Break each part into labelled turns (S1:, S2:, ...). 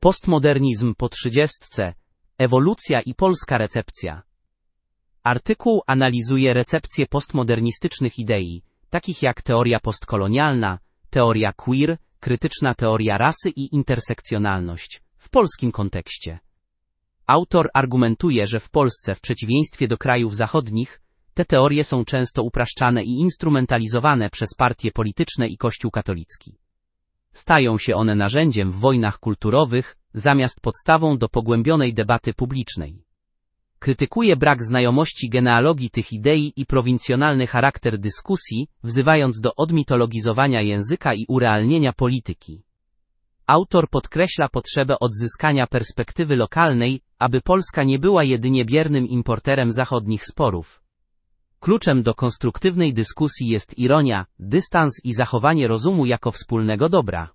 S1: Postmodernizm po 30. Ewolucja i polska recepcja. Artykuł analizuje recepcję postmodernistycznych idei, takich jak teoria postkolonialna, teoria queer, krytyczna teoria rasy i intersekcjonalność, w polskim kontekście. Autor argumentuje, że w Polsce, w przeciwieństwie do krajów zachodnich, te teorie są często upraszczane i instrumentalizowane przez partie polityczne i Kościół katolicki. Stają się one narzędziem w wojnach kulturowych, zamiast podstawą do pogłębionej debaty publicznej. Krytykuje brak znajomości genealogii tych idei i prowincjonalny charakter dyskusji, wzywając do odmitologizowania języka i urealnienia polityki. Autor podkreśla potrzebę odzyskania perspektywy lokalnej, aby Polska nie była jedynie biernym importerem zachodnich sporów. Kluczem do konstruktywnej dyskusji jest ironia, dystans i zachowanie rozumu jako wspólnego dobra.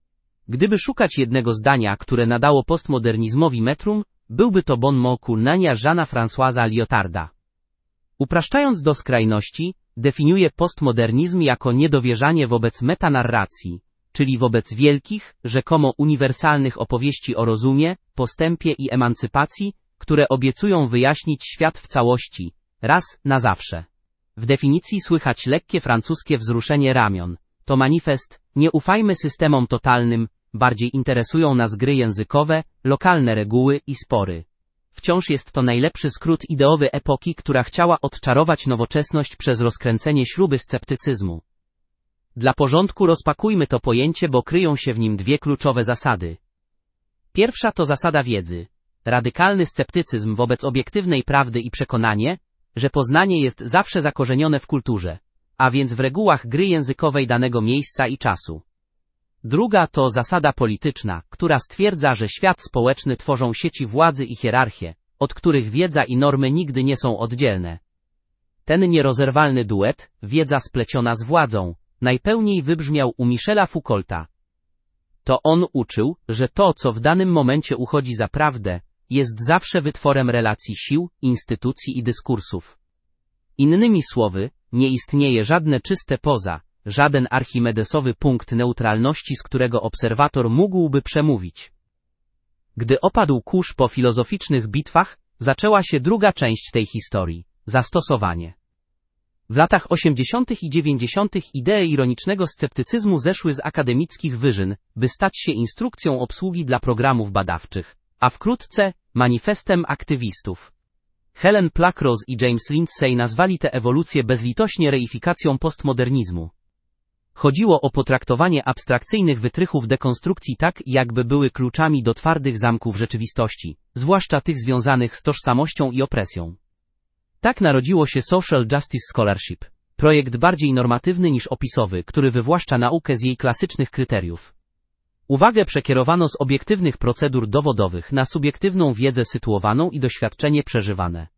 S1: Gdyby szukać jednego zdania, które nadało postmodernizmowi metrum, byłby to bon mot Cournania Jeana-Françoisa Lyotarda. Upraszczając do skrajności, definiuje postmodernizm jako niedowierzanie wobec metanarracji, czyli wobec wielkich, rzekomo uniwersalnych opowieści o rozumie, postępie i emancypacji, które obiecują wyjaśnić świat w całości, raz na zawsze. W definicji słychać lekkie francuskie wzruszenie ramion. To manifest, nie ufajmy systemom totalnym, bardziej interesują nas gry językowe, lokalne reguły i spory. Wciąż jest to najlepszy skrót ideowy epoki, która chciała odczarować nowoczesność przez rozkręcenie śruby sceptycyzmu. Dla porządku rozpakujmy to pojęcie, bo kryją się w nim dwie kluczowe zasady. Pierwsza to zasada wiedzy. Radykalny sceptycyzm wobec obiektywnej prawdy i przekonanie, że poznanie jest zawsze zakorzenione w kulturze, a więc w regułach gry językowej danego miejsca i czasu. Druga to zasada polityczna, która stwierdza, że świat społeczny tworzą sieci władzy i hierarchie, od których wiedza i normy nigdy nie są oddzielne. Ten nierozerwalny duet, wiedza spleciona z władzą, najpełniej wybrzmiał u Michela Foucaulta. To on uczył, że to, co w danym momencie uchodzi za prawdę, jest zawsze wytworem relacji sił, instytucji i dyskursów. Innymi słowy, nie istnieje żadne czyste poza, żaden archimedesowy punkt neutralności, z którego obserwator mógłby przemówić. Gdy opadł kurz po filozoficznych bitwach, zaczęła się druga część tej historii – zastosowanie. W latach 80. i 90. idee ironicznego sceptycyzmu zeszły z akademickich wyżyn, by stać się instrukcją obsługi dla programów badawczych, a wkrótce manifestem aktywistów. Helen Pluckrose i James Lindsay nazwali tę ewolucję bezlitośnie reifikacją postmodernizmu. Chodziło o potraktowanie abstrakcyjnych wytrychów dekonstrukcji tak, jakby były kluczami do twardych zamków rzeczywistości, zwłaszcza tych związanych z tożsamością i opresją. Tak narodziło się Social Justice Scholarship, projekt bardziej normatywny niż opisowy, który wywłaszcza naukę z jej klasycznych kryteriów. Uwagę przekierowano z obiektywnych procedur dowodowych na subiektywną wiedzę sytuowaną i doświadczenie przeżywane.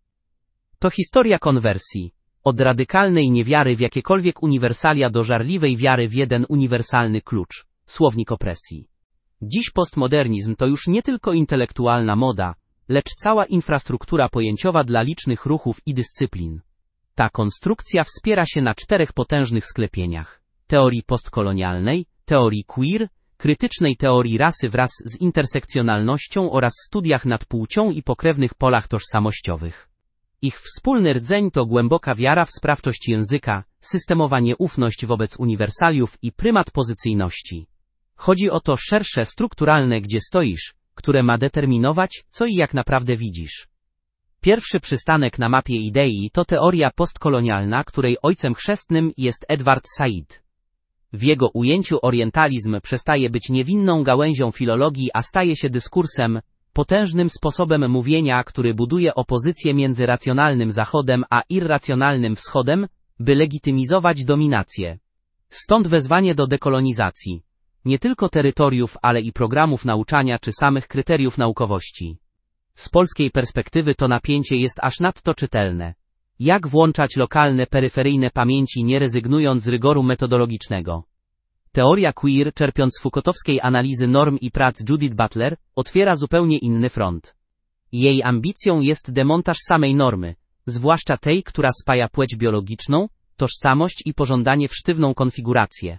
S1: To historia konwersji, od radykalnej niewiary w jakiekolwiek uniwersalia do żarliwej wiary w jeden uniwersalny klucz, słownik opresji. Dziś postmodernizm to już nie tylko intelektualna moda, lecz cała infrastruktura pojęciowa dla licznych ruchów i dyscyplin. Ta konstrukcja wspiera się na 4 potężnych sklepieniach: teorii postkolonialnej, teorii queer, krytycznej teorii rasy wraz z intersekcjonalnością oraz studiach nad płcią i pokrewnych polach tożsamościowych. Ich wspólny rdzeń to głęboka wiara w sprawczość języka, systemowa nieufność wobec uniwersaliów i prymat pozycyjności. Chodzi o to szersze strukturalne gdzie stoisz, które ma determinować, co i jak naprawdę widzisz. Pierwszy przystanek na mapie idei to teoria postkolonialna, której ojcem chrzestnym jest Edward Said. W jego ujęciu orientalizm przestaje być niewinną gałęzią filologii, a staje się dyskursem, potężnym sposobem mówienia, który buduje opozycję między racjonalnym Zachodem a irracjonalnym Wschodem, by legitymizować dominację. Stąd wezwanie do dekolonizacji. Nie tylko terytoriów, ale i programów nauczania czy samych kryteriów naukowości. Z polskiej perspektywy to napięcie jest aż nadto czytelne. Jak włączać lokalne peryferyjne pamięci, nie rezygnując z rygoru metodologicznego? Teoria queer, czerpiąc z Foucaultowskiej analizy norm i prac Judith Butler, otwiera zupełnie inny front. Jej ambicją jest demontaż samej normy, zwłaszcza tej, która spaja płeć biologiczną, tożsamość i pożądanie w sztywną konfigurację.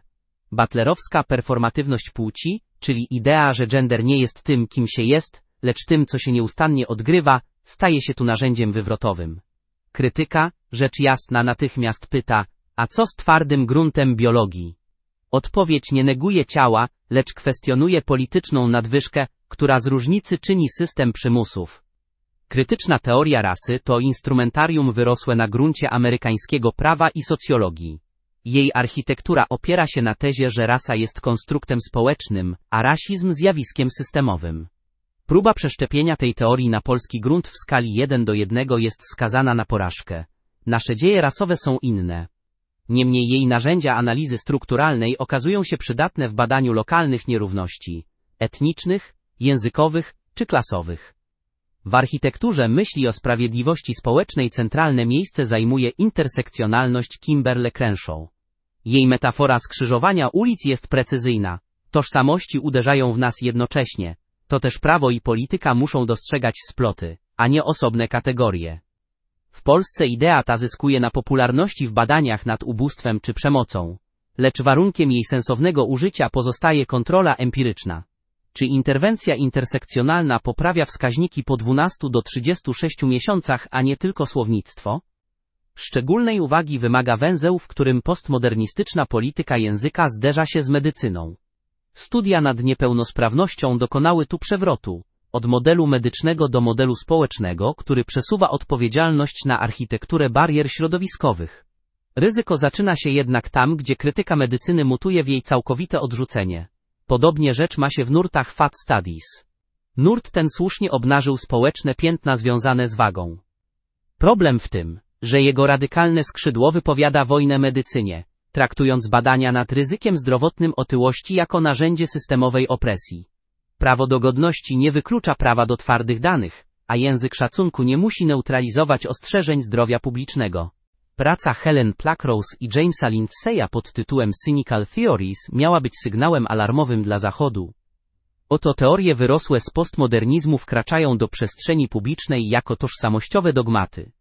S1: Butlerowska performatywność płci, czyli idea, że gender nie jest tym, kim się jest, lecz tym, co się nieustannie odgrywa, staje się tu narzędziem wywrotowym. Krytyka, rzecz jasna, natychmiast pyta, a co z twardym gruntem biologii? Odpowiedź nie neguje ciała, lecz kwestionuje polityczną nadwyżkę, która z różnicy czyni system przymusów. Krytyczna teoria rasy to instrumentarium wyrosłe na gruncie amerykańskiego prawa i socjologii. Jej architektura opiera się na tezie, że rasa jest konstruktem społecznym, a rasizm zjawiskiem systemowym. Próba przeszczepienia tej teorii na polski grunt w skali 1:1 jest skazana na porażkę. Nasze dzieje rasowe są inne. Niemniej jej narzędzia analizy strukturalnej okazują się przydatne w badaniu lokalnych nierówności etnicznych, językowych czy klasowych. W architekturze myśli o sprawiedliwości społecznej centralne miejsce zajmuje intersekcjonalność Kimberly Crenshaw. Jej metafora skrzyżowania ulic jest precyzyjna. Tożsamości uderzają w nas jednocześnie. To też prawo i polityka muszą dostrzegać sploty, a nie osobne kategorie. W Polsce idea ta zyskuje na popularności w badaniach nad ubóstwem czy przemocą. Lecz warunkiem jej sensownego użycia pozostaje kontrola empiryczna. Czy interwencja intersekcjonalna poprawia wskaźniki po 12 do 36 miesiącach, a nie tylko słownictwo? Szczególnej uwagi wymaga węzeł, w którym postmodernistyczna polityka języka zderza się z medycyną. Studia nad niepełnosprawnością dokonały tu przewrotu, od modelu medycznego do modelu społecznego, który przesuwa odpowiedzialność na architekturę barier środowiskowych. Ryzyko zaczyna się jednak tam, gdzie krytyka medycyny mutuje w jej całkowite odrzucenie. Podobnie rzecz ma się w nurtach Fat Studies. Nurt ten słusznie obnażył społeczne piętna związane z wagą. Problem w tym, że jego radykalne skrzydło wypowiada wojnę medycynie, traktując badania nad ryzykiem zdrowotnym otyłości jako narzędzie systemowej opresji. Prawo do godności nie wyklucza prawa do twardych danych, a język szacunku nie musi neutralizować ostrzeżeń zdrowia publicznego. Praca Helen Pluckrose i Jamesa Lindseya pod tytułem Cynical Theories miała być sygnałem alarmowym dla Zachodu. Oto teorie wyrosłe z postmodernizmu wkraczają do przestrzeni publicznej jako tożsamościowe dogmaty.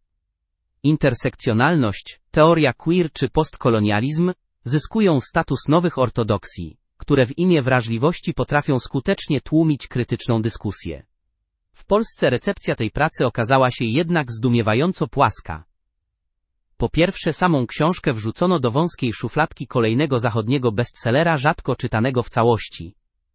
S1: Intersekcjonalność, teoria queer czy postkolonializm zyskują status nowych ortodoksji, które w imię wrażliwości potrafią skutecznie tłumić krytyczną dyskusję. W Polsce recepcja tej pracy okazała się jednak zdumiewająco płaska. Po pierwsze, samą książkę wrzucono do wąskiej szufladki kolejnego zachodniego bestsellera rzadko czytanego w całości.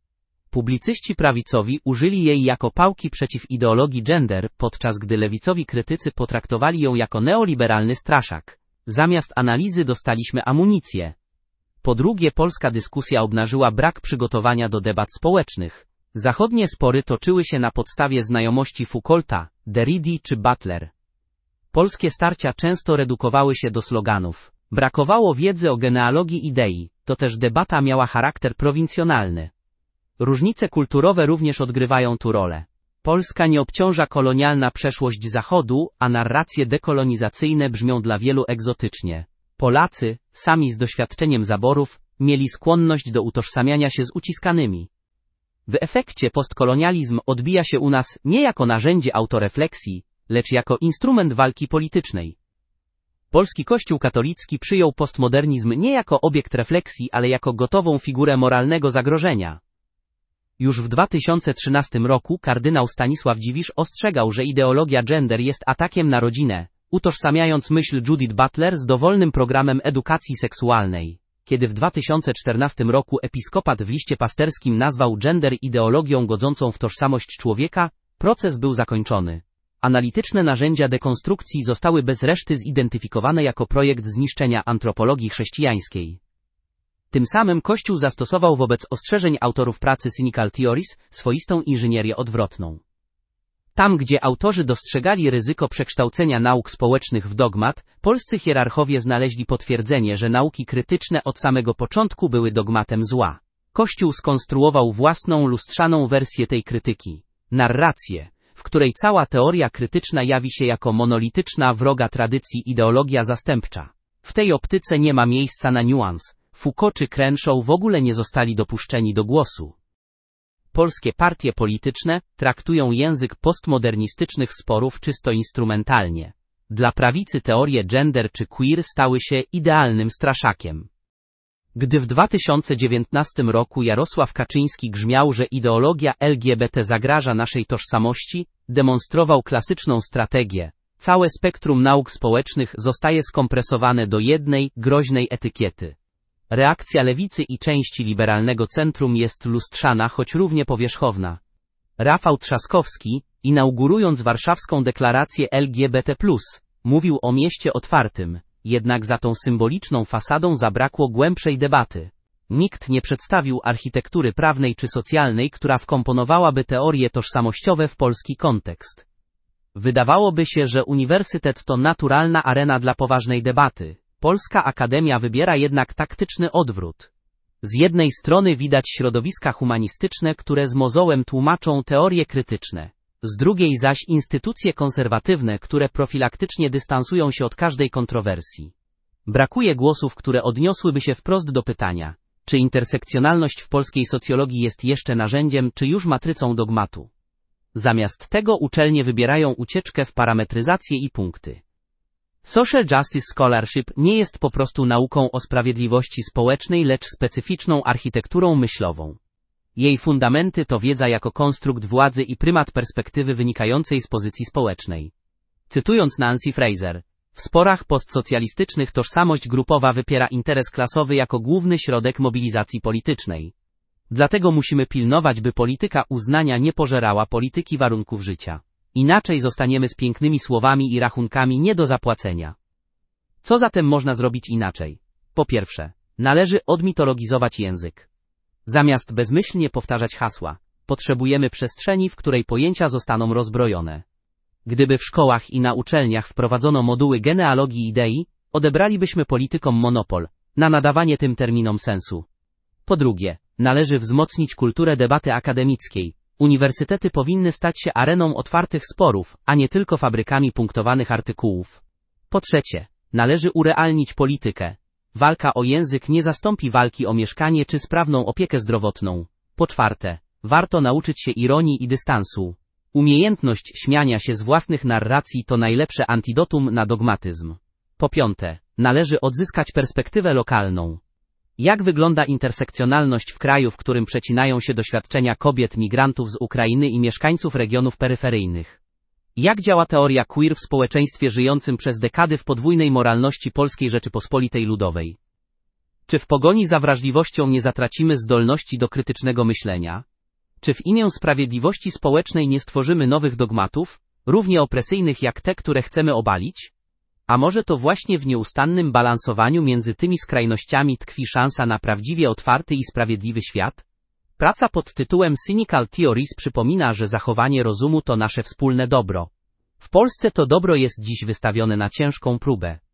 S1: Publicyści prawicowi użyli jej jako pałki przeciw ideologii gender, podczas gdy lewicowi krytycy potraktowali ją jako neoliberalny straszak. Zamiast analizy dostaliśmy amunicję. Po drugie, polska dyskusja obnażyła brak przygotowania do debat społecznych. Zachodnie spory toczyły się na podstawie znajomości Foucaulta, Derridi czy Butler. Polskie starcia często redukowały się do sloganów. Brakowało wiedzy o genealogii idei, to też debata miała charakter prowincjonalny. Różnice kulturowe również odgrywają tu rolę. Polska nie obciąża kolonialna przeszłość Zachodu, a narracje dekolonizacyjne brzmią dla wielu egzotycznie. Polacy, sami z doświadczeniem zaborów, mieli skłonność do utożsamiania się z uciskanymi. W efekcie postkolonializm odbija się u nas nie jako narzędzie autorefleksji, lecz jako instrument walki politycznej. Polski Kościół katolicki przyjął postmodernizm nie jako obiekt refleksji, ale jako gotową figurę moralnego zagrożenia. Już w 2013 roku kardynał Stanisław Dziwisz ostrzegał, że ideologia gender jest atakiem na rodzinę, utożsamiając myśl Judith Butler z dowolnym programem edukacji seksualnej. Kiedy w 2014 roku episkopat w liście pasterskim nazwał gender ideologią godzącą w tożsamość człowieka, proces był zakończony. Analityczne narzędzia dekonstrukcji zostały bez reszty zidentyfikowane jako projekt zniszczenia antropologii chrześcijańskiej. Tym samym Kościół zastosował wobec ostrzeżeń autorów pracy Cynical Theories swoistą inżynierię odwrotną. Tam, gdzie autorzy dostrzegali ryzyko przekształcenia nauk społecznych w dogmat, polscy hierarchowie znaleźli potwierdzenie, że nauki krytyczne od samego początku były dogmatem zła. Kościół skonstruował własną lustrzaną wersję tej krytyki. Narrację, w której cała teoria krytyczna jawi się jako monolityczna, wroga tradycji ideologia zastępcza. W tej optyce nie ma miejsca na niuans. Foucault czy Crenshaw w ogóle nie zostali dopuszczeni do głosu. Polskie partie polityczne traktują język postmodernistycznych sporów czysto instrumentalnie. Dla prawicy teorie gender czy queer stały się idealnym straszakiem. Gdy w 2019 roku Jarosław Kaczyński grzmiał, że ideologia LGBT zagraża naszej tożsamości, demonstrował klasyczną strategię. Całe spektrum nauk społecznych zostaje skompresowane do jednej, groźnej etykiety. Reakcja lewicy i części liberalnego centrum jest lustrzana, choć równie powierzchowna. Rafał Trzaskowski, inaugurując warszawską deklarację LGBT+, mówił o mieście otwartym, jednak za tą symboliczną fasadą zabrakło głębszej debaty. Nikt nie przedstawił architektury prawnej czy socjalnej, która wkomponowałaby teorie tożsamościowe w polski kontekst. Wydawałoby się, że uniwersytet to naturalna arena dla poważnej debaty. Polska Akademia wybiera jednak taktyczny odwrót. Z jednej strony widać środowiska humanistyczne, które z mozołem tłumaczą teorie krytyczne. Z drugiej zaś instytucje konserwatywne, które profilaktycznie dystansują się od każdej kontrowersji. Brakuje głosów, które odniosłyby się wprost do pytania, czy intersekcjonalność w polskiej socjologii jest jeszcze narzędziem, czy już matrycą dogmatu. Zamiast tego uczelnie wybierają ucieczkę w parametryzację i punkty. Social Justice Scholarship nie jest po prostu nauką o sprawiedliwości społecznej, lecz specyficzną architekturą myślową. Jej fundamenty to wiedza jako konstrukt władzy i prymat perspektywy wynikającej z pozycji społecznej. Cytując Nancy Fraser, w sporach postsocjalistycznych tożsamość grupowa wypiera interes klasowy jako główny środek mobilizacji politycznej. Dlatego musimy pilnować, by polityka uznania nie pożerała polityki warunków życia. Inaczej zostaniemy z pięknymi słowami i rachunkami nie do zapłacenia. Co zatem można zrobić inaczej? Po pierwsze, należy odmitologizować język. Zamiast bezmyślnie powtarzać hasła, potrzebujemy przestrzeni, w której pojęcia zostaną rozbrojone. Gdyby w szkołach i na uczelniach wprowadzono moduły genealogii idei, odebralibyśmy politykom monopol na nadawanie tym terminom sensu. Po drugie, należy wzmocnić kulturę debaty akademickiej. Uniwersytety powinny stać się areną otwartych sporów, a nie tylko fabrykami punktowanych artykułów. Po trzecie, należy urealnić politykę. Walka o język nie zastąpi walki o mieszkanie czy sprawną opiekę zdrowotną. Po czwarte, warto nauczyć się ironii i dystansu. Umiejętność śmiania się z własnych narracji to najlepsze antidotum na dogmatyzm. Po piąte, należy odzyskać perspektywę lokalną. Jak wygląda intersekcjonalność w kraju, w którym przecinają się doświadczenia kobiet, migrantów z Ukrainy i mieszkańców regionów peryferyjnych? Jak działa teoria queer w społeczeństwie żyjącym przez dekady w podwójnej moralności Polskiej Rzeczypospolitej Ludowej? Czy w pogoni za wrażliwością nie zatracimy zdolności do krytycznego myślenia? Czy w imię sprawiedliwości społecznej nie stworzymy nowych dogmatów, równie opresyjnych jak te, które chcemy obalić? A może to właśnie w nieustannym balansowaniu między tymi skrajnościami tkwi szansa na prawdziwie otwarty i sprawiedliwy świat? Praca pod tytułem Cynical Theories przypomina, że zachowanie rozumu to nasze wspólne dobro. W Polsce to dobro jest dziś wystawione na ciężką próbę.